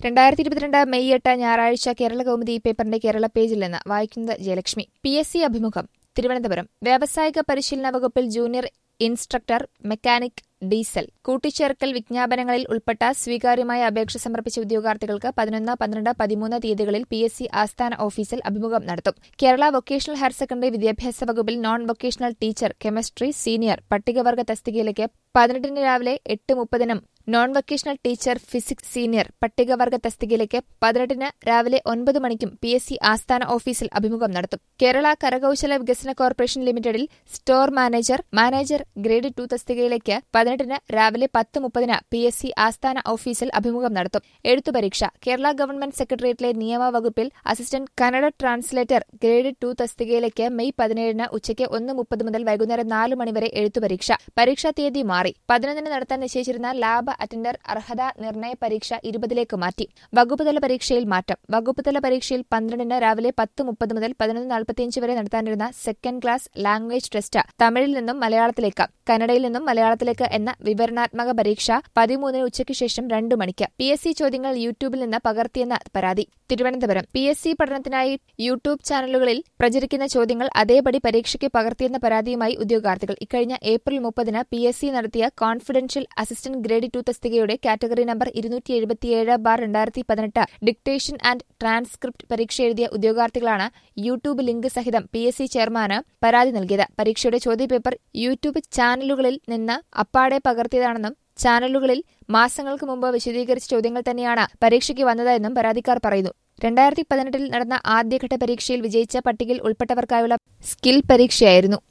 2022 May 8 ഞായറാഴ്ച കേരള കൗമുദി പേപ്പറിന്റെ കേരള പേജിൽ നിന്ന് വായിക്കുന്നത് ജയലക്ഷ്മി. PSC അഭിമുഖം. തിരുവനന്തപുരം. വ്യാവസായിക പരിശീലന വകുപ്പിൽ ജൂനിയർ ഇൻസ്ട്രക്ടർ മെക്കാനിക് ഡീസൽ കൂട്ടിച്ചേർക്കൽ വിജ്ഞാപനങ്ങളിൽ ഉൾപ്പെട്ട സ്വീകാര്യമായ അപേക്ഷ സമർപ്പിച്ച ഉദ്യോഗാർത്ഥികൾക്ക് 11, 12, 13 തീയതികളിൽ PSC ആസ്ഥാന ഓഫീസിൽ അഭിമുഖം നടത്തും. കേരള വൊക്കേഷണൽ ഹയർ സെക്കൻഡറി വിദ്യാഭ്യാസ വകുപ്പിൽ non vocational teacher chemistry senior പട്ടികവർഗ തസ്തികയിലേക്ക് 18 രാവിലെ 8:30 non vocational teacher physics senior പട്ടികവർഗ തസ്തികയിലേക്ക് 18 രാവിലെ 9 മണിക്കും PSC ആസ്ഥാന ഓഫീസിൽ അഭിമുഖം നടത്തും. കേരള കരകൌശല വികസന കോർപ്പറേഷൻ ലിമിറ്റഡിൽ സ്റ്റോർ മാനേജർ ഗ്രേഡ് 2 തസ്തികയിലേക്ക് 18 രാവിലെ 10:30 PSC ആസ്ഥാന ഓഫീസിൽ അഭിമുഖം നടത്തും. എഴുത്തുപരീക്ഷ. കേരള ഗവൺമെന്റ് സെക്രട്ടേറിയറ്റിലെ നിയമ വകുപ്പിൽ അസിസ്റ്റന്റ് കന്നഡ ട്രാൻസ്ലേറ്റർ ഗ്രേഡ് 2 തസ്തികയിലേക്ക് മെയ് 17 ഉച്ചയ്ക്ക് 1:30 മുതൽ വൈകുന്നേരം 4 മണിവരെ എഴുത്തുപരീക്ഷ. പരീക്ഷാ തീയതി മാറി. 11 നടത്താൻ നിശ്ചയിച്ചിരുന്ന ലാബ് അറ്റൻഡർ അർഹതാ നിർണയ പരീക്ഷ 20 മാറ്റി. വകുപ്പുതല പരീക്ഷയിൽ മാറ്റം. വകുപ്പുതല പരീക്ഷയിൽ 12 രാവിലെ 10:30 മുതൽ 11:45 വരെ നടത്താനിരുന്ന സെക്കൻഡ് ക്ലാസ് ലാംഗ്വേജ് ടെസ്റ്റ് തമിഴിൽ നിന്നും മലയാളത്തിലേക്ക്, കന്നഡയിൽ നിന്നും മലയാളത്തിലേക്ക് എന്ന വിവരണാത്മക പരീക്ഷ 13 ഉച്ചയ്ക്ക് ശേഷം 2 മണിക്ക്. PSC ചോദ്യങ്ങൾ യൂട്യൂബിൽ നിന്ന് പകർത്തിയെന്ന പരാതി. തിരുവനന്തപുരം. PSC പഠനത്തിനായി യൂട്യൂബ് ചാനലുകളിൽ പ്രചരിക്കുന്ന ചോദ്യങ്ങൾ അതേപടി പരീക്ഷയ്ക്ക് പകർത്തിയെന്ന പരാതിയുമായി ഉദ്യോഗാർത്ഥികൾ. ഇക്കഴിഞ്ഞ ഏപ്രിൽ 30 PSC നടത്തിയ കോൺഫിഡൻഷ്യൽ അസിസ്റ്റന്റ് ഗ്രേഡ് 2 തസ്തികയുടെ category number 277/2018 dictation and transcript പരീക്ഷ എഴുതിയ ഉദ്യോഗാർത്ഥികളാണ് യൂട്യൂബ് ലിങ്ക് സഹിതം PSC ചെയർമാന് പരാതി നൽകിയത്. പരീക്ഷയുടെ ചോദ്യപേപ്പർ യൂട്യൂബ് ചാനലുകളിൽ നിന്ന് അപ്പാടെ പകർത്തിയതാണെന്നും ചാനലുകളിൽ മാസങ്ങൾക്ക് മുമ്പ് വിശദീകരിച്ച ചോദ്യങ്ങൾ തന്നെയാണ് പരീക്ഷയ്ക്ക് വന്നതെന്നും പരാതിക്കാർ പറയുന്നു. 2018 നടന്ന ആദ്യഘട്ട പരീക്ഷയിൽ വിജയിച്ച പട്ടികയിൽ ഉൾപ്പെട്ടവർക്കായുള്ള സ്കിൽ പരീക്ഷയായിരുന്നു.